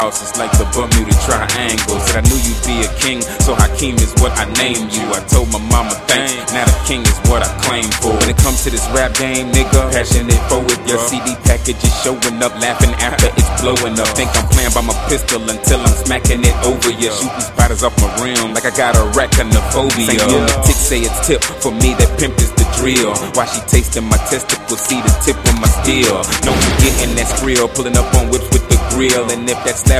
It's like the Bermuda Triangle. Said I knew you'd be a king, so Hakeem is what I named you. I told my mama thanks, now the king is what I claim for. When it comes to this rap game, nigga, passionate for it. Your CD package is showing up, laughing after it's blowing up. Think I'm playing by my pistol until I'm smacking it over you. Shooting spiders off my rim like I got arachnophobia. Same lunatic say it's tip, for me that pimp is the drill. Why she tasting my testicles, see the tip of my steel. No, you getting that skrill, pulling up on whips with the grill. And if that slap